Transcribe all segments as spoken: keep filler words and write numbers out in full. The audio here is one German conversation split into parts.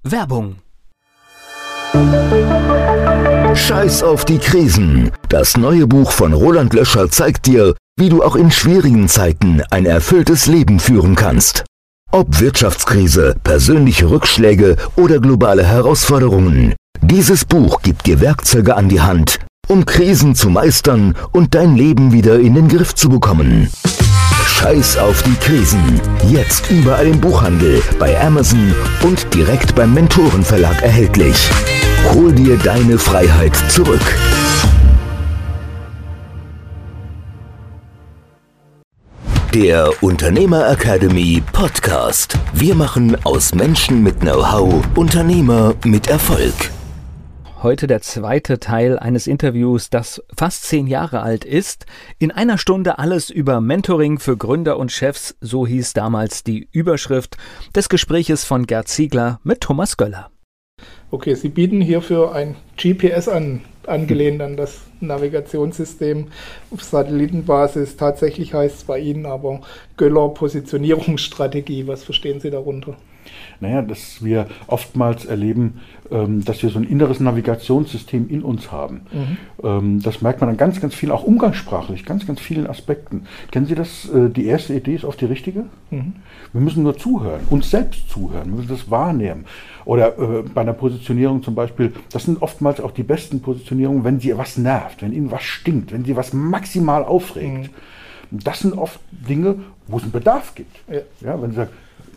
Werbung. Scheiß auf die Krisen. Das neue Buch von Roland Löscher zeigt dir, wie du auch in schwierigen Zeiten ein erfülltes Leben führen kannst. Ob Wirtschaftskrise, persönliche Rückschläge oder globale Herausforderungen. Dieses Buch gibt dir Werkzeuge an die Hand, um Krisen zu meistern und dein Leben wieder in den Griff zu bekommen. Scheiß auf die Krisen. Jetzt überall im Buchhandel, bei Amazon und direkt beim Mentorenverlag erhältlich. Hol dir deine Freiheit zurück. Der Unternehmer Academy Podcast. Wir machen aus Menschen mit Know-how Unternehmer mit Erfolg. Heute der zweite Teil eines Interviews, das fast zehn Jahre alt ist. In einer Stunde alles über Mentoring für Gründer und Chefs, so hieß damals die Überschrift des Gespräches von Gerd Ziegler mit Thomas Göller. Okay, Sie bieten hierfür ein G P S an, angelehnt an das Navigationssystem auf Satellitenbasis. Tatsächlich heißt es bei Ihnen aber Göller Positionierungsstrategie. Was verstehen Sie darunter? Naja, dass wir oftmals erleben, ähm, dass wir so ein inneres Navigationssystem in uns haben. Mhm. Ähm, das merkt man an ganz, ganz vielen, auch umgangssprachlich, ganz, ganz vielen Aspekten. Kennen Sie das? Äh, die erste Idee ist oft die richtige. Mhm. Wir müssen nur zuhören, uns selbst zuhören, wir müssen das wahrnehmen. Oder äh, bei einer Positionierung zum Beispiel, das sind oftmals auch die besten Positionierungen, wenn Sie was nervt, wenn Ihnen was stinkt, wenn Sie was maximal aufregt. Mhm. Das sind oft Dinge, wo es einen Bedarf gibt. Ja. Ja, wenn Sie sagen,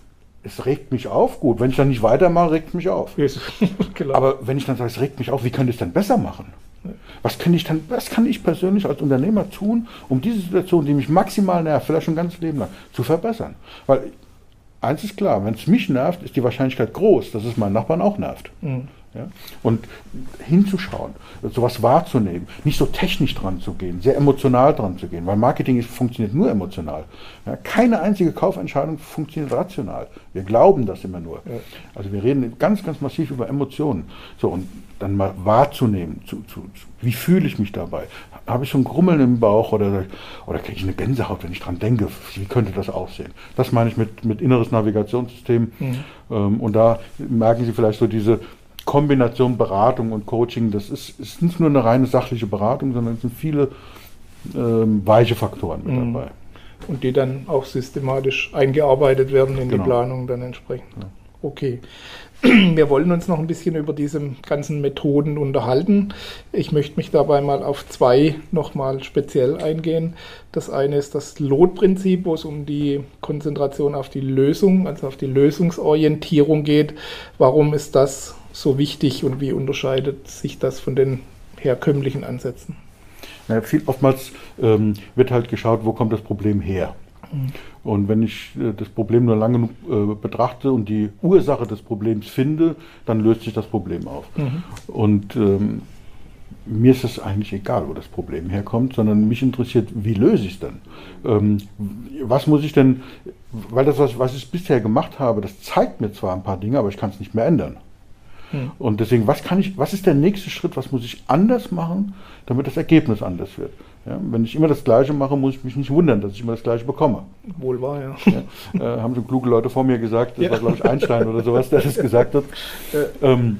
es regt mich auf, gut, wenn ich dann nicht weitermache, regt es mich auf. Yes. Aber wenn ich dann sage, es regt mich auf, wie könnte ich es dann besser machen? Was kann ich dann, was kann ich persönlich als Unternehmer tun, um diese Situation, die mich maximal nervt, vielleicht schon ein ganzes Leben lang, zu verbessern? Weil eins ist klar, wenn es mich nervt, ist die Wahrscheinlichkeit groß, dass es meinen Nachbarn auch nervt. Mhm. Ja? Und hinzuschauen, sowas wahrzunehmen, nicht so technisch dran zu gehen, sehr emotional dran zu gehen, weil Marketing ist, funktioniert nur emotional. Ja? Keine einzige Kaufentscheidung funktioniert rational. Wir glauben das immer nur. Ja. Also wir reden ganz, ganz massiv über Emotionen. So, und dann mal wahrzunehmen, zu, zu, zu, wie fühle ich mich dabei? Habe ich so ein Grummeln im Bauch oder, oder kriege ich eine Gänsehaut, wenn ich dran denke? Wie könnte das aussehen? Das meine ich mit, mit inneres Navigationssystem. Mhm. Ähm, und da merken Sie vielleicht so diese Kombination Beratung und Coaching, das ist, ist nicht nur eine reine sachliche Beratung, sondern es sind viele ähm, weiche Faktoren mit mhm. dabei. Und die dann auch systematisch eingearbeitet werden in genau. die Planung dann entsprechend. Ja. Okay. Wir wollen uns noch ein bisschen über diese ganzen Methoden unterhalten. Ich möchte mich dabei mal auf zwei nochmal speziell eingehen. Das eine ist das Lot-Prinzip, wo es um die Konzentration auf die Lösung, also auf die Lösungsorientierung geht. Warum ist das so wichtig und wie unterscheidet sich das von den herkömmlichen Ansätzen? Ja, viel, oftmals ähm, wird halt geschaut, wo kommt das Problem her. Mhm. Und wenn ich äh, das Problem nur lange genug äh, betrachte und die Ursache des Problems finde, dann löst sich das Problem auf. Mhm. Und ähm, mir ist es eigentlich egal, wo das Problem herkommt, sondern mich interessiert, wie löse ich es denn? Ähm, was muss ich denn, weil das, was, was ich bisher gemacht habe, das zeigt mir zwar ein paar Dinge, aber ich kann es nicht mehr ändern. Mhm. Und deswegen, was kann ich, was ist der nächste Schritt, was muss ich anders machen, damit das Ergebnis anders wird? Ja, wenn ich immer das Gleiche mache, muss ich mich nicht wundern, dass ich immer das Gleiche bekomme. Wohl wahr, ja. ja äh, haben so kluge Leute vor mir gesagt, das ja. war glaube ich Einstein oder sowas, der das gesagt hat. Ja. Ähm,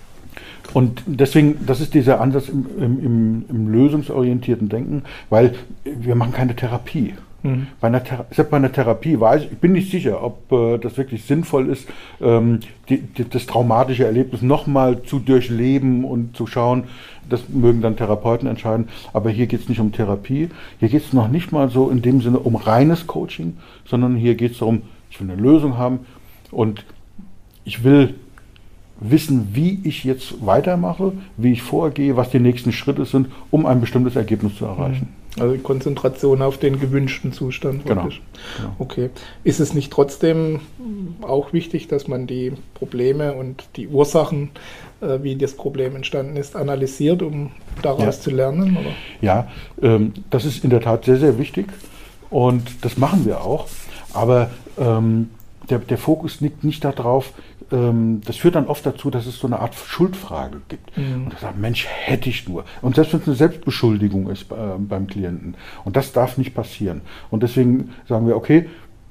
und deswegen, das ist dieser Ansatz im, im, im, im lösungsorientierten Denken, weil wir machen keine Therapie. Mhm. Bei einer, selbst bei einer Therapie weiß ich, ich bin nicht sicher, ob äh, das wirklich sinnvoll ist, ähm, die, die, das traumatische Erlebnis nochmal zu durchleben und zu schauen. Das mögen dann Therapeuten entscheiden. Aber hier geht es nicht um Therapie. Hier geht es noch nicht mal so in dem Sinne um reines Coaching, sondern hier geht es darum, ich will eine Lösung haben und ich will wissen, wie ich jetzt weitermache, wie ich vorgehe, was die nächsten Schritte sind, um ein bestimmtes Ergebnis zu erreichen. Also die Konzentration auf den gewünschten Zustand. Genau. genau. Okay. Ist es nicht trotzdem auch wichtig, dass man die Probleme und die Ursachen, äh, wie das Problem entstanden ist, analysiert, um daraus ja. zu lernen? Oder? Ja, ähm, das ist in der Tat sehr, sehr wichtig und das machen wir auch. Aber ähm, der, der Fokus liegt nicht darauf, ähm, das führt dann oft dazu, dass es so eine Art Schuldfrage gibt. Mhm. Und das sagt, Mensch, hätte ich nur. Und selbst wenn es eine Selbstbeschuldigung ist äh, beim Klienten. Und das darf nicht passieren. Und deswegen sagen wir, okay,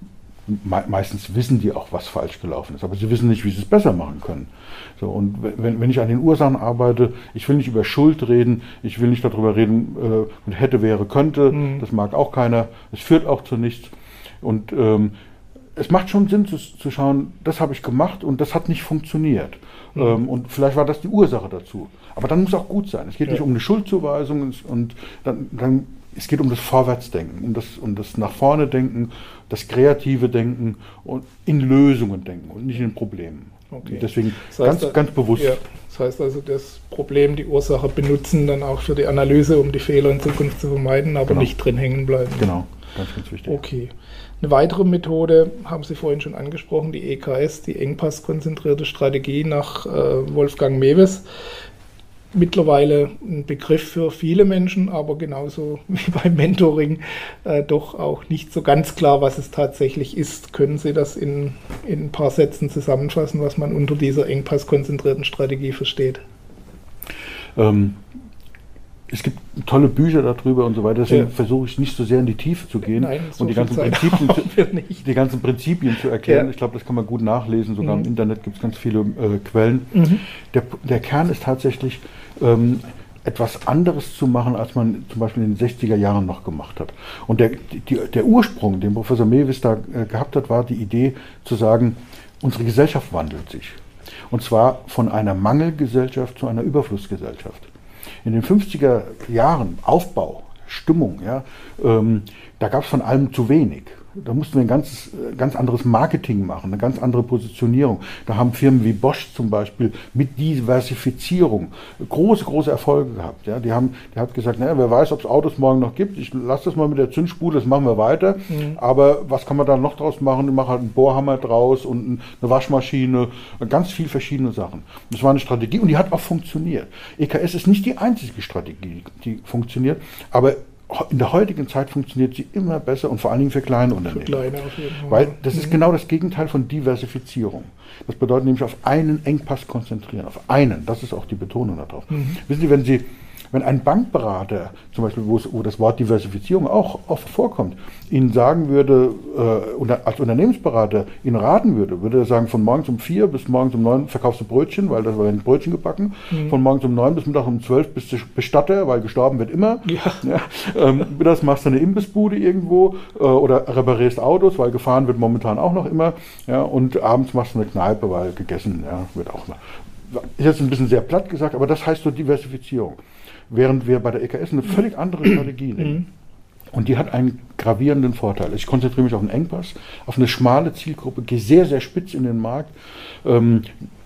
Me meistens wissen die auch, was falsch gelaufen ist, aber sie wissen nicht, wie sie es besser machen können. So, und wenn, wenn ich an den Ursachen arbeite, ich will nicht über Schuld reden, ich will nicht darüber reden, äh, hätte, wäre, könnte, mhm. das mag auch keiner, es führt auch zu nichts. Und ähm, es macht schon Sinn zu, zu schauen, das habe ich gemacht und das hat nicht funktioniert. Mhm. Ähm, und vielleicht war das die Ursache dazu. Aber dann muss auch gut sein. Es geht ja. nicht um eine Schuldzuweisung und dann, dann es geht um das Vorwärtsdenken, um das, um das nach vorne Denken, das kreative Denken und in Lösungen denken und nicht in Problemen. Okay. Deswegen das heißt, ganz, ganz bewusst. Ja, das heißt also, das Problem, die Ursache benutzen dann auch für die Analyse, um die Fehler in Zukunft zu vermeiden, aber genau. nicht drin hängen bleiben. Genau, ganz, ganz wichtig. Okay. Eine weitere Methode haben Sie vorhin schon angesprochen, die E K S, die engpasskonzentrierte Strategie nach äh, Wolfgang Mewes. Mittlerweile ein Begriff für viele Menschen, aber genauso wie beim Mentoring äh, doch auch nicht so ganz klar, was es tatsächlich ist. Können Sie das in, in ein paar Sätzen zusammenfassen, was man unter dieser engpasskonzentrierten Strategie versteht? Ähm, es gibt tolle Bücher darüber und so weiter, deswegen ja. versuche ich nicht so sehr in die Tiefe zu gehen Nein, so und die ganzen, Prinzipien zu, die ganzen Prinzipien zu erklären. Ja. Ich glaube, das kann man gut nachlesen, sogar mhm. im Internet gibt es ganz viele äh, Quellen. Mhm. Der, der Kern ist tatsächlich, ähm, etwas anderes zu machen, als man zum Beispiel in den sechziger Jahren noch gemacht hat. Und der, die, der Ursprung, den Professor Mewes da äh, gehabt hat, war die Idee zu sagen, unsere Gesellschaft wandelt sich. Und zwar von einer Mangelgesellschaft zu einer Überflussgesellschaft. In den fünfziger Jahren Aufbau, Stimmung, ja, ähm, da gab es von allem zu wenig. Da mussten wir ein ganz, ganz anderes Marketing machen, eine ganz andere Positionierung. Da haben Firmen wie Bosch zum Beispiel mit Diversifizierung große, große Erfolge gehabt. Ja. Die haben, der hat gesagt, naja, wer weiß, ob es Autos morgen noch gibt. Ich lasse das mal mit der Zündspule, das machen wir weiter. Mhm. Aber was kann man da noch draus machen? Ich mache halt einen Bohrhammer draus und eine Waschmaschine, ganz viel verschiedene Sachen. Das war eine Strategie und die hat auch funktioniert. E K S ist nicht die einzige Strategie, die funktioniert, aber in der heutigen Zeit funktioniert sie immer besser und vor allen Dingen für kleine Unternehmen. Für kleine auf jeden Fall. Weil das mhm. ist genau das Gegenteil von Diversifizierung. Das bedeutet nämlich auf einen Engpass konzentrieren, auf einen. Das ist auch die Betonung darauf. Mhm. Wissen Sie, wenn Sie, wenn ein Bankberater, zum Beispiel, wo, es, wo das Wort Diversifizierung auch oft vorkommt, Ihnen sagen würde, äh, als Unternehmensberater Ihnen raten würde, würde er sagen, von morgens um vier bis morgens um neun verkaufst du Brötchen, weil das war ein Brötchen gebacken. Mhm. Von morgens um neun bis mittags um zwölf bist du Bestatter, weil gestorben wird immer. Ja. Ja, ähm, mittags machst du eine Imbissbude irgendwo äh, oder reparierst Autos, weil gefahren wird momentan auch noch immer. Ja, und abends machst du eine Kneipe, weil gegessen ja, wird auch noch. Ist jetzt ein bisschen sehr platt gesagt, aber das heißt so Diversifizierung. Während wir bei der E K S eine völlig andere Strategie nehmen. Und die hat einen gravierenden Vorteil. Ich konzentriere mich auf einen Engpass, auf eine schmale Zielgruppe, gehe sehr, sehr spitz in den Markt. Ähm,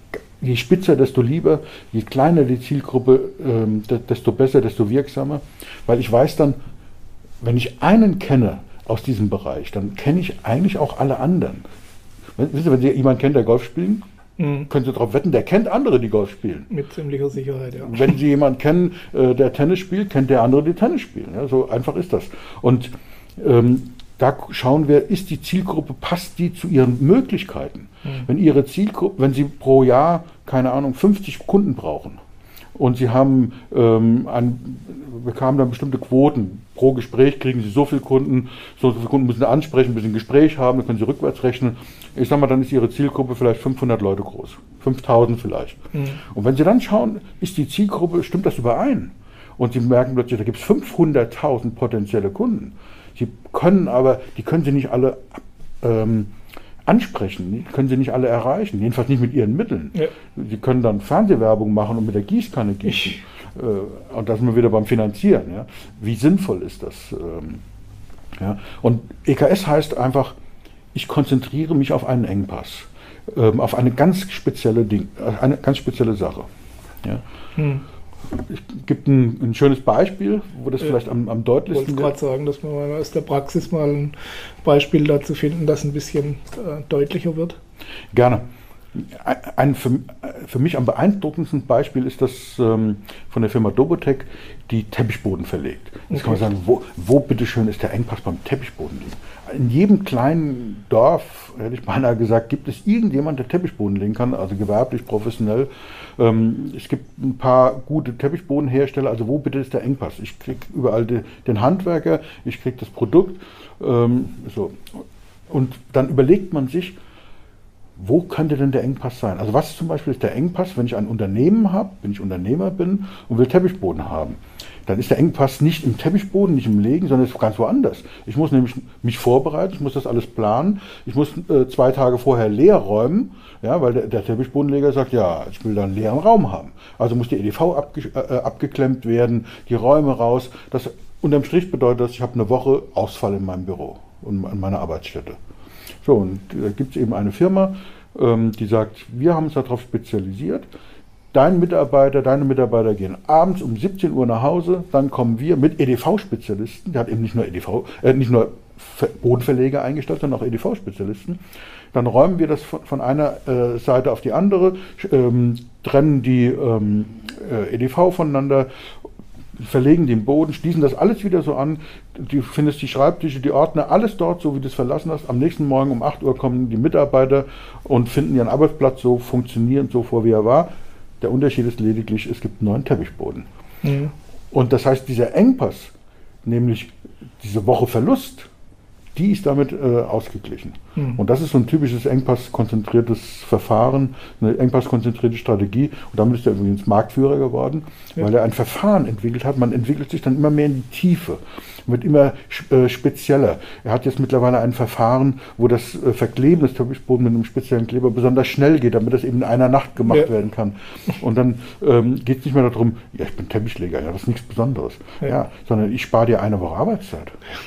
je spitzer, desto lieber, je kleiner die Zielgruppe, ähm, desto besser, desto wirksamer. Weil ich weiß dann, wenn ich einen kenne aus diesem Bereich, dann kenne ich eigentlich auch alle anderen. Wissen Sie, wenn Sie jemanden kennen, der Golf spielen, Mhm. können Sie darauf wetten, der kennt andere, die Golf spielen. Mit ziemlicher Sicherheit, ja. Wenn Sie jemanden kennen, äh, der Tennis spielt, kennt der andere, die Tennis spielen. Ja, so einfach ist das. Und ähm, da schauen wir, ist die Zielgruppe, passt die zu ihren Möglichkeiten? Mhm. Wenn Ihre Zielgruppe, wenn Sie pro Jahr, keine Ahnung, fünfzig Kunden brauchen und Sie haben, ähm, ein, bekamen dann bestimmte Quoten, pro Gespräch kriegen Sie so viele Kunden, so viele Kunden müssen Sie ansprechen, müssen ein Gespräch haben, dann können Sie rückwärts rechnen. Ich sag mal, dann ist Ihre Zielgruppe vielleicht fünfhundert Leute groß, fünftausend vielleicht. Mhm. Und wenn Sie dann schauen, ist die Zielgruppe, stimmt das überein? Und Sie merken plötzlich, da gibt es fünfhunderttausend potenzielle Kunden. Sie können aber, die können Sie nicht alle ähm, ansprechen, die können Sie nicht alle erreichen, jedenfalls nicht mit Ihren Mitteln. Ja. Sie können dann Fernsehwerbung machen und mit der Gießkanne gießen. Äh, und da sind wir wieder beim Finanzieren. Ja? Wie sinnvoll ist das? Ähm, ja? Und E K S heißt einfach, ich konzentriere mich auf einen Engpass, ähm, auf eine ganz spezielle Ding, eine ganz spezielle Sache. Ja? Hm. Es gibt ein, ein schönes Beispiel, wo das ja, vielleicht am, am deutlichsten wird. Ich wollte gerade sagen, dass wir mal aus der Praxis mal ein Beispiel dazu finden, das ein bisschen äh, deutlicher wird. Gerne. Ein, ein für, für mich am beeindruckendsten Beispiel ist das ähm, von der Firma Dobotec, die Teppichboden verlegt. Jetzt okay. kann man sagen, wo, wo bitteschön ist der Engpass beim Teppichboden liegen? In jedem kleinen Dorf, hätte ich beinahe gesagt, gibt es irgendjemand, der Teppichboden legen kann, also gewerblich, professionell. Ähm, es gibt ein paar gute Teppichbodenhersteller, also wo bitte ist der Engpass? Ich kriege überall de, den Handwerker, ich kriege das Produkt. Ähm, so. Und dann überlegt man sich, wo könnte denn der Engpass sein? Also was zum Beispiel ist der Engpass, wenn ich ein Unternehmen habe, wenn ich Unternehmer bin und will Teppichboden haben? Dann ist der Engpass nicht im Teppichboden, nicht im Legen, sondern ist ganz woanders. Ich muss nämlich mich vorbereiten, ich muss das alles planen, ich muss äh, zwei Tage vorher leer räumen, ja, weil der, der Teppichbodenleger sagt, ja, ich will da einen leeren Raum haben. Also muss die E D V abge, äh, abgeklemmt werden, die Räume raus. Das unterm Strich bedeutet das, ich habe eine Woche Ausfall in meinem Büro und in meiner Arbeitsstätte. So, und da gibt es eben eine Firma, ähm, die sagt, wir haben uns darauf spezialisiert, dein Mitarbeiter, deine Mitarbeiter gehen abends um siebzehn Uhr nach Hause, dann kommen wir mit E D V-Spezialisten, der hat eben nicht nur E D V, äh, nicht nur Bodenverleger eingestellt, sondern auch E D V-Spezialisten. Dann räumen wir das von, von einer äh, Seite auf die andere, ähm, trennen die ähm, äh, E D V voneinander, verlegen den Boden, schließen das alles wieder so an. Du findest die Schreibtische, die Ordner, alles dort, so wie du es verlassen hast. Am nächsten Morgen um acht Uhr kommen die Mitarbeiter und finden ihren Arbeitsplatz so funktionierend, so vor, wie er war. Der Unterschied ist lediglich, es gibt einen neuen Teppichboden. Mhm. Und das heißt, dieser Engpass, nämlich diese Woche Verlust, die ist damit äh, ausgeglichen. Mhm. Und das ist so ein typisches Engpass-konzentriertes Verfahren, eine Engpass-konzentrierte Strategie. Und damit ist er übrigens Marktführer geworden, ja. weil er ein Verfahren entwickelt hat. Man entwickelt sich dann immer mehr in die Tiefe, wird immer äh, spezieller. Er hat jetzt mittlerweile ein Verfahren, wo das äh, Verkleben des Teppichbodens mit einem speziellen Kleber besonders schnell geht, damit das eben in einer Nacht gemacht ja. werden kann. Und dann ähm, geht es nicht mehr darum, ja, ich bin Teppichleger, ja, das ist nichts Besonderes. Ja. Ja, sondern ich spare dir eine Woche Arbeitszeit.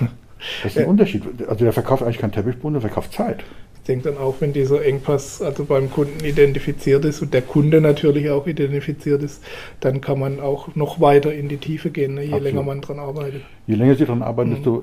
Das ist ein ja. Unterschied. Also der verkauft eigentlich keinen Teppichboden, der verkauft Zeit. Ich denke dann auch, wenn dieser Engpass also beim Kunden identifiziert ist und der Kunde natürlich auch identifiziert ist, dann kann man auch noch weiter in die Tiefe gehen, ne, je Absolut. länger man dran arbeitet. Je länger Sie dran arbeiten, mhm. desto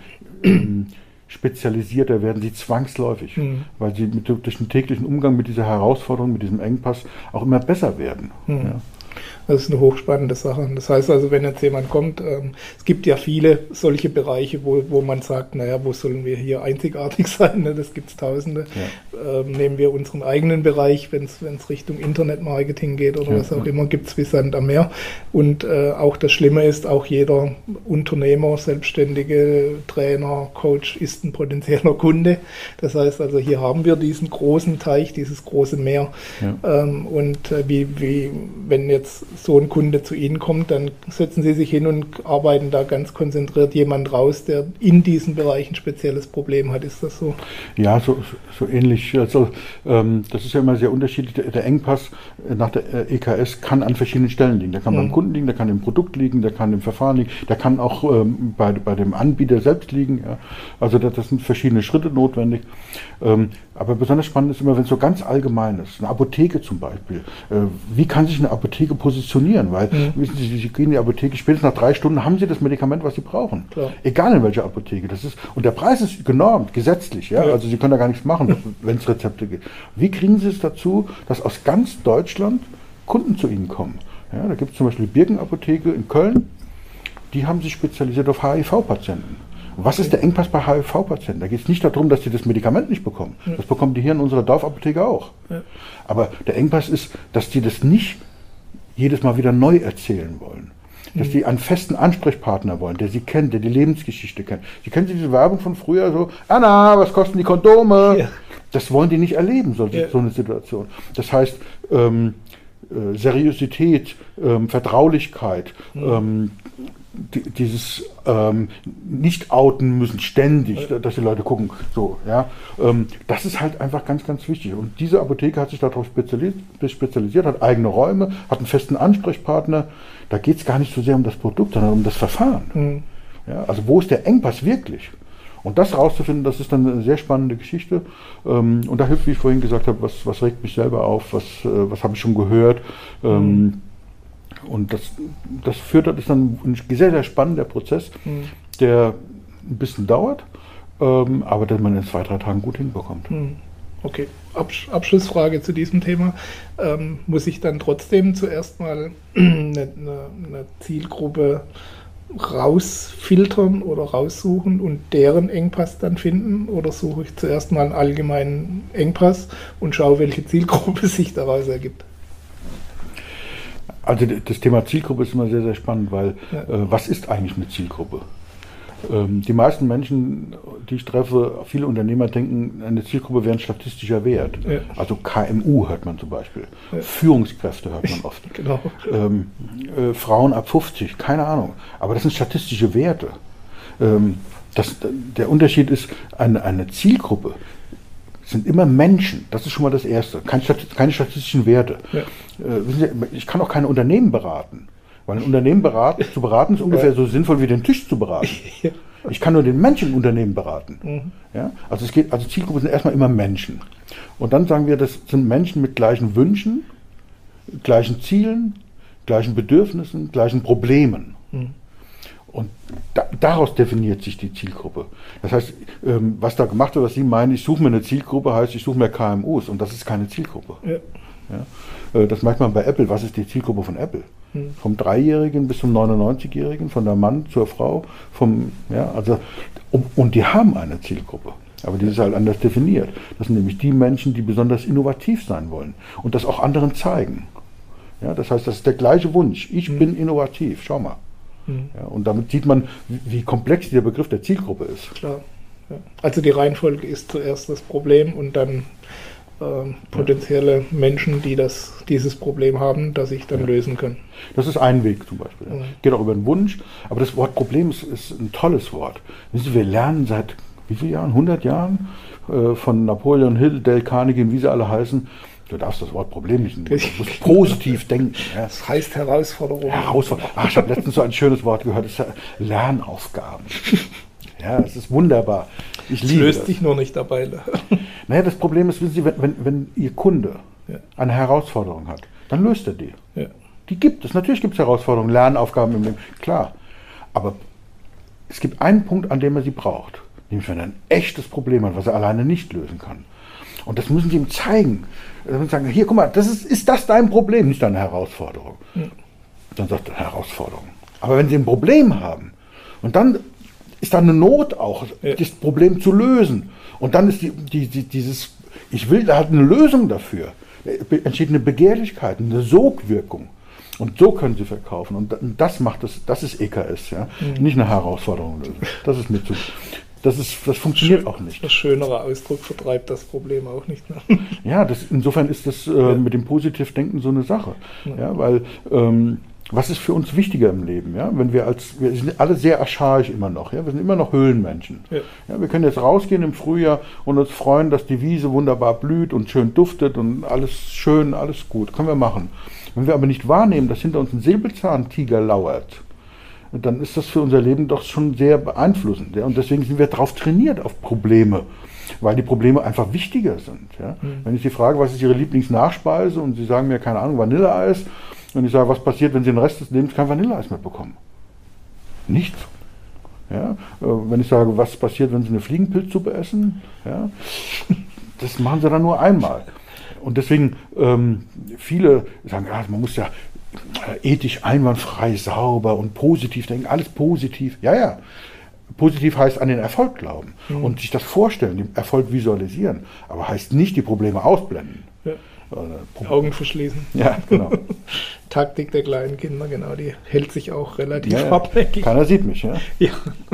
äh, spezialisierter werden Sie zwangsläufig, mhm. weil Sie mit, durch den täglichen Umgang mit dieser Herausforderung, mit diesem Engpass auch immer besser werden. Mhm. Ja. Das ist eine hochspannende Sache. Das heißt also, wenn jetzt jemand kommt, ähm, es gibt ja viele solche Bereiche, wo, wo man sagt, naja, wo sollen wir hier einzigartig sein? Ne? Das gibt es Tausende. Ja. Ähm, nehmen wir unseren eigenen Bereich, wenn es Richtung Internetmarketing geht oder ja, was auch ja. immer, gibt es wie Sand am Meer. Und äh, auch das Schlimme ist, auch jeder Unternehmer, Selbstständige, Trainer, Coach ist ein potenzieller Kunde. Das heißt also, hier haben wir diesen großen Teich, dieses große Meer. Ja. Ähm, und äh, wie, wie, wenn jetzt so ein Kunde zu Ihnen kommt, dann setzen Sie sich hin und arbeiten da ganz konzentriert jemand raus, der in diesen Bereichen ein spezielles Problem hat. Ist das so? Ja, so, so ähnlich. Also ähm, das ist ja immer sehr unterschiedlich. Der, der Engpass nach der äh, E K S kann an verschiedenen Stellen liegen. Der kann mhm. beim Kunden liegen, der kann im Produkt liegen, der kann im Verfahren liegen, der kann auch ähm, bei, bei dem Anbieter selbst liegen. Ja. Also das, das sind verschiedene Schritte notwendig. Ähm, aber besonders spannend ist immer, wenn es so ganz allgemein ist. Eine Apotheke zum Beispiel. Äh, wie kann sich eine Apotheke positionieren? Weil, mhm. wissen Sie, Sie gehen in die Apotheke, spätestens nach drei Stunden haben Sie das Medikament, was Sie brauchen. Klar. Egal in welcher Apotheke. Das ist, und der Preis ist genormt, gesetzlich. Ja? Ja. Also Sie können da gar nichts machen, wenn es Rezepte gibt. Wie kriegen Sie es dazu, dass aus ganz Deutschland Kunden zu Ihnen kommen? Ja, da gibt es zum Beispiel die Birken-Apotheke in Köln. Die haben sich spezialisiert auf H I V-Patienten. Was ist der Engpass bei H I V-Patienten? Da geht es nicht darum, dass sie das Medikament nicht bekommen. Ja. Das bekommen die hier in unserer Dorfapotheke auch. Ja. Aber der Engpass ist, dass die das nicht jedes Mal wieder neu erzählen wollen. Dass mhm. die einen festen Ansprechpartner wollen, der sie kennt, der die Lebensgeschichte kennt. Sie kennen diese Werbung von früher so, Anna, was kosten die Kondome? Ja. Das wollen die nicht erleben, so, ja. so eine Situation. Das heißt, ähm, äh, Seriosität, ähm, Vertraulichkeit, mhm. ähm, Die, dieses ähm, nicht outen müssen ständig, dass die Leute gucken, so, ja, ähm, das ist halt einfach ganz, ganz wichtig. Und diese Apotheke hat sich darauf spezialisiert, spezialisiert, hat eigene Räume, hat einen festen Ansprechpartner. Da geht es gar nicht so sehr um das Produkt, sondern um das Verfahren. Mhm. Ja, also wo ist der Engpass wirklich? Und das rauszufinden, das ist dann eine sehr spannende Geschichte. Ähm, und da hilft, wie ich vorhin gesagt habe, was, was regt mich selber auf, was, äh, was habe ich schon gehört. Ähm, mhm. Und das, das führt, das ist dann ein sehr, sehr spannender Prozess, mhm. der ein bisschen dauert, ähm, aber den man in zwei, drei Tagen gut hinbekommt. Mhm. Okay, Absch- Abschlussfrage zu diesem Thema. Ähm, muss ich dann trotzdem zuerst mal eine, eine, eine Zielgruppe rausfiltern oder raussuchen und deren Engpass dann finden? Oder suche ich zuerst mal einen allgemeinen Engpass und schaue, welche Zielgruppe sich daraus ergibt? Also das Thema Zielgruppe ist immer sehr, sehr spannend, weil ja. äh, was ist eigentlich eine Zielgruppe? Ähm, die meisten Menschen, die ich treffe, viele Unternehmer denken, eine Zielgruppe wäre ein statistischer Wert. Ja. Also K M U hört man zum Beispiel. Ja. Führungskräfte hört man oft. Genau. Ähm, äh, Frauen ab fünfzig, keine Ahnung. Aber das sind statistische Werte. Ähm, das, der Unterschied ist, eine, eine Zielgruppe sind immer Menschen. Das ist schon mal das Erste. Keine, keine statistischen Werte. Ja. Äh, wissen Sie, ich kann auch keine Unternehmen beraten. Weil ein Unternehmen beraten, zu beraten ist ungefähr ja. so sinnvoll wie den Tisch zu beraten. Ja. Ich kann nur den Menschen im Unternehmen beraten. Mhm. Ja? Also es geht, also Zielgruppen sind erstmal immer Menschen. Und dann sagen wir, das sind Menschen mit gleichen Wünschen, gleichen Zielen, gleichen Bedürfnissen, gleichen Problemen. Mhm. Und da, daraus definiert sich die Zielgruppe. Das heißt, ähm, was da gemacht wird, was Sie meinen, ich suche mir eine Zielgruppe, heißt, ich suche mir K M Us und das ist keine Zielgruppe. Ja. Ja? Äh, das merkt man bei Apple. Was ist die Zielgruppe von Apple? Hm. Vom Dreijährigen bis zum neunundneunzigjährigen, von der Mann zur Frau, vom, ja, also, und, und die haben eine Zielgruppe. Aber die ist halt anders definiert. Das sind nämlich die Menschen, die besonders innovativ sein wollen und das auch anderen zeigen. Ja, das heißt, das ist der gleiche Wunsch. Ich hm. bin innovativ, schau mal. Ja, und damit sieht man, wie komplex der Begriff der Zielgruppe ist. Klar. Ja. Also die Reihenfolge ist zuerst das Problem und dann äh, potenzielle ja. Menschen, die das, dieses Problem haben, das sich dann ja. lösen können. Das ist ein Weg zum Beispiel. Ja. Geht auch über den Wunsch. Aber das Wort Problem ist, ist ein tolles Wort. Wissen Sie, wir lernen seit wie vielen Jahren? hundert Jahren äh, von Napoleon Hill, Dale Carnegie und wie sie alle heißen. Du darfst das Wort Problem nicht, du musst positiv denken. Ja. Das heißt Herausforderung. Herausforderung. Ach, ich habe letztens so ein schönes Wort gehört, das ist ja Lernaufgaben. Ja, das ist wunderbar. Ich liebe das. Löst das. dich nur nicht dabei. Naja, das Problem ist, wissen Sie, wenn, wenn, wenn Ihr Kunde ja. eine Herausforderung hat, dann löst er die. Ja. Die gibt es. Natürlich gibt es Herausforderungen, Lernaufgaben im Leben, klar. Aber es gibt einen Punkt, an dem er sie braucht. Nämlich, wenn er ein echtes Problem hat, was er alleine nicht lösen kann. Und das müssen Sie ihm zeigen. Dann sagen, hier, guck mal, das ist, ist das dein Problem, nicht deine Herausforderung. Ja. Dann sagt er, Herausforderung. Aber wenn Sie ein Problem haben, und dann ist da eine Not auch, ja. das Problem zu lösen. Und dann ist die, die, die, dieses, ich will, da hat eine Lösung dafür. Entsteht eine Begehrlichkeit, eine Sogwirkung. Und so können Sie verkaufen. Und das macht das, das ist E K S, ja. Mhm. Nicht eine Herausforderung lösen. Das ist mir zu. Das, ist, das funktioniert auch nicht. Das schönere Ausdruck vertreibt das Problem auch nicht. Ne? Ja, das, insofern ist das äh, ja. mit dem Positivdenken so eine Sache. Ja. Ja, weil, ähm, was ist für uns wichtiger im Leben? Ja? Wenn wir als, wir sind alle sehr archaisch immer noch. Ja? Wir sind immer noch Höhlenmenschen. Ja. Ja, wir können jetzt rausgehen im Frühjahr und uns freuen, dass die Wiese wunderbar blüht und schön duftet und alles schön, alles gut. Können wir machen. Wenn wir aber nicht wahrnehmen, dass hinter uns ein Säbelzahntiger lauert, dann ist das für unser Leben doch schon sehr beeinflussend. Ja? Und deswegen sind wir darauf trainiert, auf Probleme, weil die Probleme einfach wichtiger sind. Ja? Mhm. Wenn ich Sie frage, was ist Ihre Lieblingsnachspeise und Sie sagen mir, keine Ahnung, Vanilleeis, und ich sage, was passiert, wenn Sie den Rest des Lebens kein Vanilleeis mehr bekommen? Nichts. Ja? Wenn ich sage, was passiert, wenn Sie eine Fliegenpilzsuppe essen? Ja? Das machen Sie dann nur einmal. Und deswegen, ähm, viele sagen, ja, man muss ja ethisch einwandfrei, sauber und positiv denken, alles positiv. Ja, ja. Positiv heißt an den Erfolg glauben mhm. und sich das vorstellen, den Erfolg visualisieren. Aber heißt nicht die Probleme ausblenden. Ja. Äh, Augen verschließen. Ja, genau. Taktik der kleinen Kinder, genau, die hält sich auch relativ ja, hartnäckig. Keiner sieht mich, ja. Ja.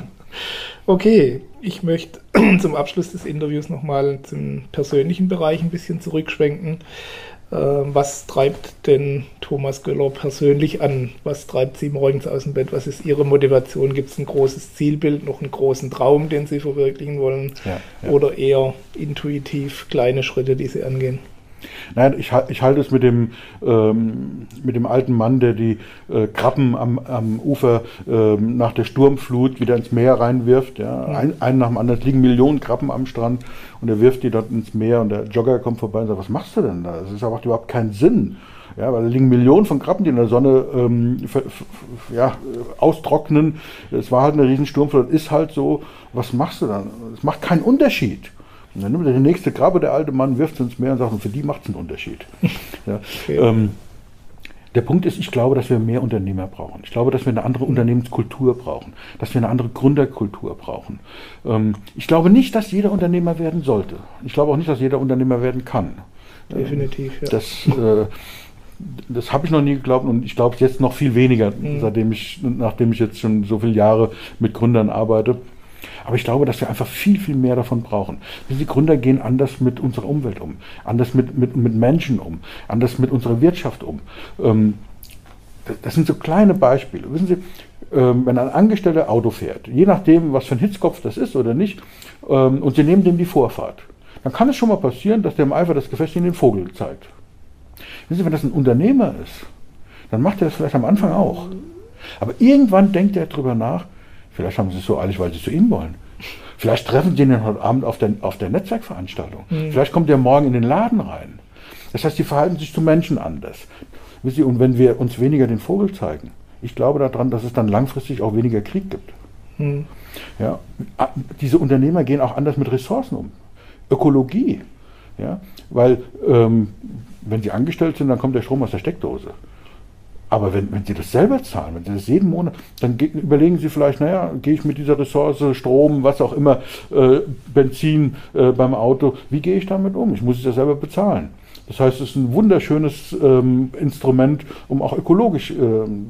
Okay, ich möchte zum Abschluss des Interviews nochmal zum persönlichen Bereich ein bisschen zurückschwenken. Was treibt denn Thomas Göller persönlich an? Was treibt Sie morgens aus dem Bett? Was ist Ihre Motivation? Gibt es ein großes Zielbild, noch einen großen Traum, den Sie verwirklichen wollen? Ja, ja. Oder eher intuitiv kleine Schritte, die Sie angehen? Nein, ich, ich halte es mit dem, ähm, mit dem alten Mann, der die äh, Krabben am, am Ufer äh, nach der Sturmflut wieder ins Meer reinwirft. Ja. Mhm. Ein, einen nach dem anderen, es liegen Millionen Krabben am Strand und er wirft die dort ins Meer und der Jogger kommt vorbei und sagt, was machst du denn da? Das ist aber überhaupt keinen Sinn. Ja, weil da liegen Millionen von Krabben, die in der Sonne ähm, f- f- ja, austrocknen. Es war halt eine riesen Sturmflut, ist halt so. Was machst du dann? Es macht keinen Unterschied. Und dann nimmt er die nächste Krabbe, der alte Mann, wirft ins Meer und sagt, und für die macht es einen Unterschied. Ja, okay. ähm, der Punkt ist, ich glaube, dass wir mehr Unternehmer brauchen. Ich glaube, dass wir eine andere Unternehmenskultur brauchen, dass wir eine andere Gründerkultur brauchen. Ähm, ich glaube nicht, dass jeder Unternehmer werden sollte. Ich glaube auch nicht, dass jeder Unternehmer werden kann. Definitiv, ja. Das, äh, das habe ich noch nie geglaubt und ich glaube es jetzt noch viel weniger, mhm. seitdem ich, nachdem ich jetzt schon so viele Jahre mit Gründern arbeite. Aber ich glaube, dass wir einfach viel, viel mehr davon brauchen. Die Gründer gehen anders mit unserer Umwelt um, anders mit, mit, mit Menschen um, anders mit unserer Wirtschaft um. Ähm, das, das sind so kleine Beispiele. Wissen Sie, ähm, wenn ein Angestellter Auto fährt, je nachdem, was für ein Hitzkopf das ist oder nicht, ähm, und Sie nehmen dem die Vorfahrt, dann kann es schon mal passieren, dass der im Eifer des Gefechts Ihnen den Vogel zeigt. Wissen Sie, wenn das ein Unternehmer ist, dann macht er das vielleicht am Anfang auch. Aber irgendwann denkt er drüber nach, vielleicht haben sie es so eilig, weil sie zu ihm wollen. Vielleicht treffen sie ihn heute Abend auf der, auf der Netzwerkveranstaltung. Mhm. Vielleicht kommt er morgen in den Laden rein. Das heißt, die verhalten sich zu Menschen anders. Wissen Sie, und wenn wir uns weniger den Vogel zeigen, ich glaube daran, dass es dann langfristig auch weniger Krieg gibt. Mhm. Ja, diese Unternehmer gehen auch anders mit Ressourcen um. Ökologie. Ja, weil ähm, wenn sie angestellt sind, dann kommt der Strom aus der Steckdose. Aber wenn, wenn Sie das selber zahlen, wenn Sie das jeden Monat, dann ge- überlegen Sie vielleicht, naja, gehe ich mit dieser Ressource, Strom, was auch immer, äh, Benzin äh, beim Auto, wie gehe ich damit um? Ich muss es ja selber bezahlen. Das heißt, es ist ein wunderschönes ähm, Instrument, um auch ökologisch ähm,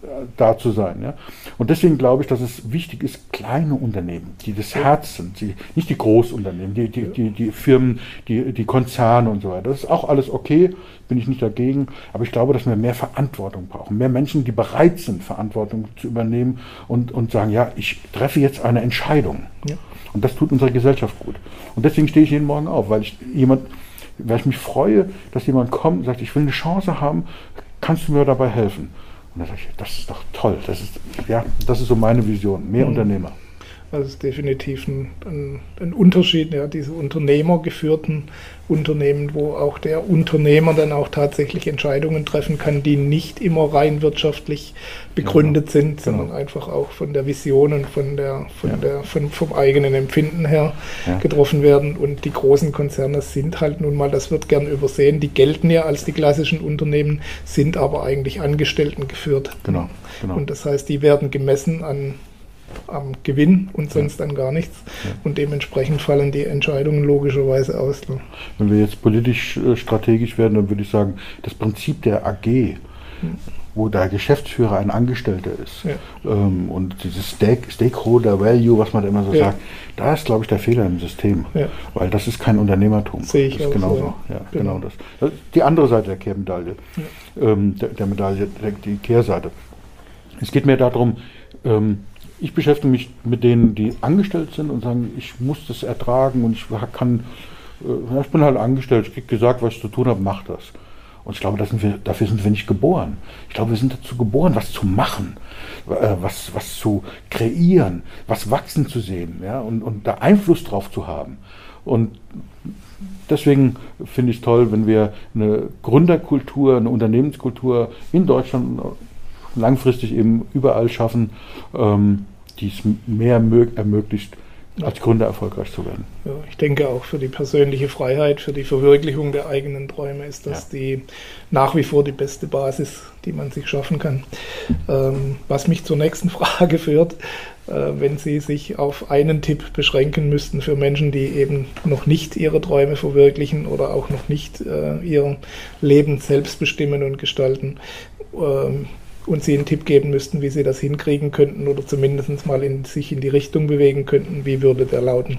da zu sein. Ja? Und deswegen glaube ich, dass es wichtig ist, kleine Unternehmen, die das Herz sind, die, nicht die Großunternehmen, die, die, die, die Firmen, die, die Konzerne und so weiter. Das ist auch alles okay, bin ich nicht dagegen, aber ich glaube, dass wir mehr Verantwortung brauchen, mehr Menschen, die bereit sind, Verantwortung zu übernehmen und, und sagen, ja, ich treffe jetzt eine Entscheidung. Ja. Und das tut unserer Gesellschaft gut. Und deswegen stehe ich jeden Morgen auf, weil ich jemand, weil ich mich freue, dass jemand kommt und sagt, ich will eine Chance haben, kannst du mir dabei helfen? Und dann sage ich, das ist doch toll, das ist, ja, das ist so meine Vision, mehr mhm. Unternehmer. Das ist definitiv ein, ein, ein Unterschied, ja, diese unternehmergeführten Unternehmen, wo auch der Unternehmer dann auch tatsächlich Entscheidungen treffen kann, die nicht immer rein wirtschaftlich begründet ja, sind, sondern genau. einfach auch von der Vision und von der, von ja. der, von, vom eigenen Empfinden her ja. getroffen werden. Und die großen Konzerne sind halt nun mal, das wird gern übersehen, die gelten ja als die klassischen Unternehmen, sind aber eigentlich Angestellten geführt. Genau, genau. Und das heißt, die werden gemessen an am Gewinn und sonst ja. an gar nichts. Ja. Und dementsprechend fallen die Entscheidungen logischerweise aus. Ne? Wenn wir jetzt politisch äh, strategisch werden, dann würde ich sagen, das Prinzip der A G, hm. wo der Geschäftsführer ein Angestellter ist ja. ähm, und dieses Stake, Stakeholder Value, was man da immer so ja. sagt, da ist, glaube ich, der Fehler im System. Ja. Weil das ist kein Unternehmertum. Sehe ich das ist auch genauso. so. Ja, genau. genau das. das ist die andere Seite der Kehrmedaille. Ja. Ähm, der, der Medaille, der, die Kehrseite. Es geht mir darum, ähm, ich beschäftige mich mit denen, die angestellt sind und sagen, ich muss das ertragen und ich kann, äh, ich bin halt angestellt, ich kriege gesagt, was ich zu tun habe, mach das. Und ich glaube, das sind wir, dafür sind wir nicht geboren. Ich glaube, wir sind dazu geboren, was zu machen, äh, was, was zu kreieren, was wachsen zu sehen, ja, und, und da Einfluss drauf zu haben. Und deswegen finde ich es toll, wenn wir eine Gründerkultur, eine Unternehmenskultur in Deutschland langfristig eben überall schaffen, ähm, die es mehr mög- ermöglicht, als Gründer erfolgreich zu werden. Ja, ich denke auch für die persönliche Freiheit, für die Verwirklichung der eigenen Träume ist das ja. die nach wie vor die beste Basis, die man sich schaffen kann. Ähm, was mich zur nächsten Frage führt, äh, wenn Sie sich auf einen Tipp beschränken müssten für Menschen, die eben noch nicht ihre Träume verwirklichen oder auch noch nicht äh, ihr Leben selbst bestimmen und gestalten, ähm, und Sie einen Tipp geben müssten, wie Sie das hinkriegen könnten oder zumindest mal in, sich in die Richtung bewegen könnten, wie würde der lauten?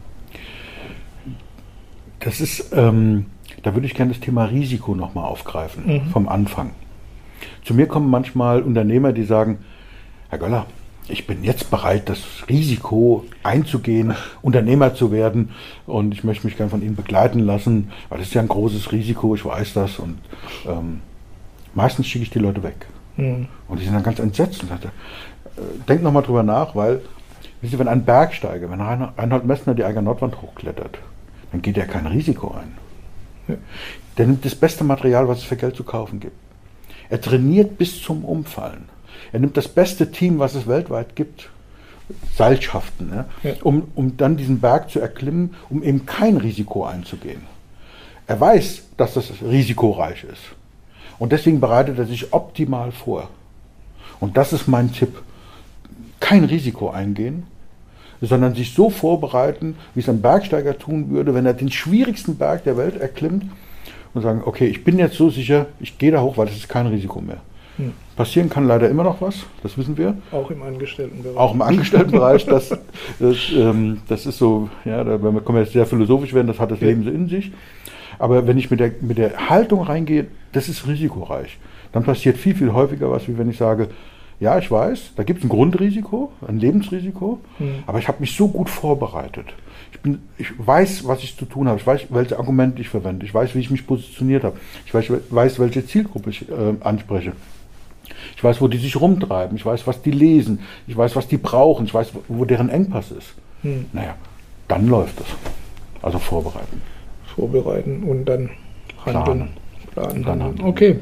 Das ist, ähm, da würde ich gerne das Thema Risiko nochmal aufgreifen, mhm. vom Anfang. Zu mir kommen manchmal Unternehmer, die sagen, Herr Göller, ich bin jetzt bereit, das Risiko einzugehen, Unternehmer zu werden und ich möchte mich gerne von Ihnen begleiten lassen, weil das ist ja ein großes Risiko, ich weiß das und ähm, meistens schicke ich die Leute weg. Und die sind dann ganz entsetzt und sagte, äh, denkt nochmal drüber nach, weil, wisst ihr, wenn ein Bergsteiger, wenn Reinhold Messner die Eiger Nordwand hochklettert, dann geht er kein Risiko ein. Ja. Der nimmt das beste Material, was es für Geld zu kaufen gibt. Er trainiert bis zum Umfallen. Er nimmt das beste Team, was es weltweit gibt, Seilschaften, ja, ja. Um, um dann diesen Berg zu erklimmen, um eben kein Risiko einzugehen. Er weiß, dass das risikoreich ist. Und deswegen bereitet er sich optimal vor. Und das ist mein Tipp. Kein Risiko eingehen, sondern sich so vorbereiten, wie es ein Bergsteiger tun würde, wenn er den schwierigsten Berg der Welt erklimmt und sagen, okay, ich bin jetzt so sicher, ich gehe da hoch, weil das ist kein Risiko mehr. Hm. Passieren kann leider immer noch was, das wissen wir. Auch im Angestelltenbereich. Auch im Angestelltenbereich, das, das, ähm, das ist so, ja, da können wir jetzt sehr philosophisch werden, das hat das Leben so in sich. Aber wenn ich mit der, mit der Haltung reingehe, das ist risikoreich. Dann passiert viel, viel häufiger was, wie wenn ich sage, ja, ich weiß, da gibt es ein Grundrisiko, ein Lebensrisiko, hm. aber ich habe mich so gut vorbereitet. Ich, bin, ich weiß, was ich zu tun habe. Ich weiß, welche Argumente ich verwende. Ich weiß, wie ich mich positioniert habe. Ich weiß, weiß welche Zielgruppe ich äh, anspreche. Ich weiß, wo die sich rumtreiben. Ich weiß, was die lesen. Ich weiß, was die brauchen. Ich weiß, wo deren Engpass ist. Hm. Naja, dann läuft es. Also vorbereiten. Vorbereiten und dann handeln. Planen. Planen, handeln. Okay.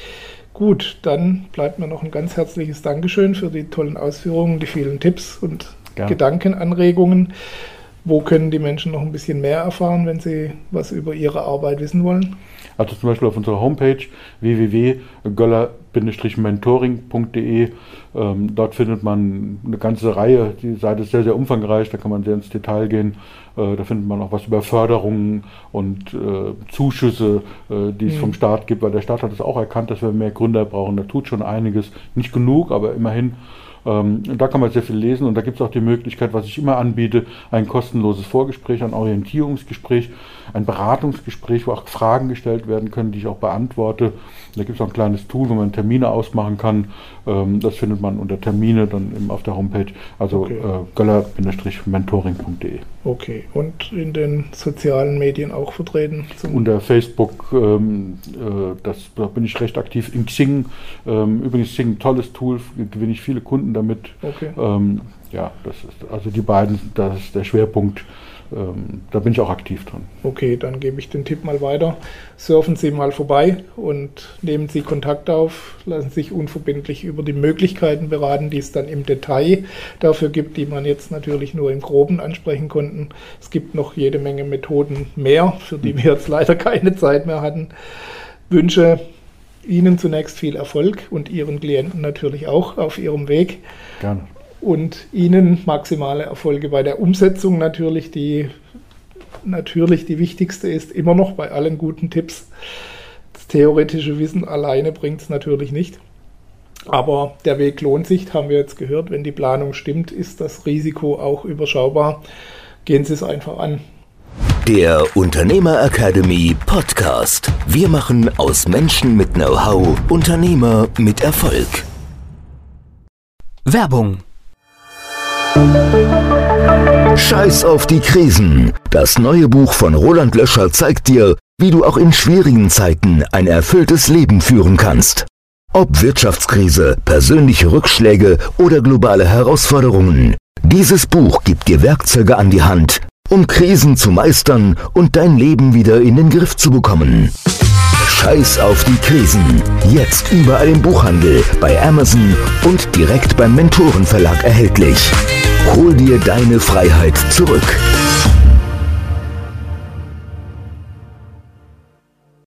Gut, dann bleibt mir noch ein ganz herzliches Dankeschön für die tollen Ausführungen, die vielen Tipps und ja. Gedankenanregungen. Wo können die Menschen noch ein bisschen mehr erfahren, wenn sie was über ihre Arbeit wissen wollen? Also zum Beispiel auf unserer Homepage w w w punkt göller Bindestrich mentoring punkt de. Ähm, dort findet man eine ganze Reihe. Die Seite ist sehr, sehr umfangreich, da kann man sehr ins Detail gehen. Äh, da findet man auch was über Förderungen und äh, Zuschüsse, äh, die es mhm. vom Staat gibt, weil der Staat hat es auch erkannt, dass wir mehr Gründer brauchen. Da tut schon einiges. Nicht genug, aber immerhin. Ähm, da kann man sehr viel lesen und da gibt es auch die Möglichkeit, was ich immer anbiete, ein kostenloses Vorgespräch, ein Orientierungsgespräch, ein Beratungsgespräch, wo auch Fragen gestellt werden können, die ich auch beantworte. Da gibt es auch ein kleines Tool, wo man Termine ausmachen kann. Ähm, das findet man unter Termine dann eben auf der Homepage, also okay. äh, göller Bindestrich mentoring punkt de. Okay, und in den sozialen Medien auch vertreten? Zum unter Facebook, ähm, äh, das, da bin ich recht aktiv. In Xing, ähm, übrigens Xing, ein tolles Tool, gewinne ich viele Kunden damit. Okay. Ähm, ja, das ist also die beiden, das ist der Schwerpunkt. Ähm, da bin ich auch aktiv dran. Okay, dann gebe ich den Tipp mal weiter. Surfen Sie mal vorbei und nehmen Sie Kontakt auf, lassen sich unverbindlich über die Möglichkeiten beraten, die es dann im Detail dafür gibt, die man jetzt natürlich nur im Groben ansprechen konnten. Es gibt noch jede Menge Methoden mehr, für die wir jetzt leider keine Zeit mehr hatten. Wünsche Ihnen zunächst viel Erfolg und Ihren Klienten natürlich auch auf Ihrem Weg. Gerne. Und Ihnen maximale Erfolge bei der Umsetzung natürlich, die natürlich die wichtigste ist, immer noch bei allen guten Tipps. Das theoretische Wissen alleine bringt es natürlich nicht. Aber der Weg lohnt sich, haben wir jetzt gehört. Wenn die Planung stimmt, ist das Risiko auch überschaubar. Gehen Sie es einfach an. Der Unternehmer Academy Podcast. Wir machen aus Menschen mit Know-how Unternehmer mit Erfolg. Werbung. Scheiß auf die Krisen. Das neue Buch von Roland Löscher zeigt dir, wie du auch in schwierigen Zeiten ein erfülltes Leben führen kannst. Ob Wirtschaftskrise, persönliche Rückschläge oder globale Herausforderungen. Dieses Buch gibt dir Werkzeuge an die Hand, um Krisen zu meistern und dein Leben wieder in den Griff zu bekommen. Scheiß auf die Krisen. Jetzt überall im Buchhandel, bei Amazon und direkt beim Mentorenverlag erhältlich. Hol dir deine Freiheit zurück.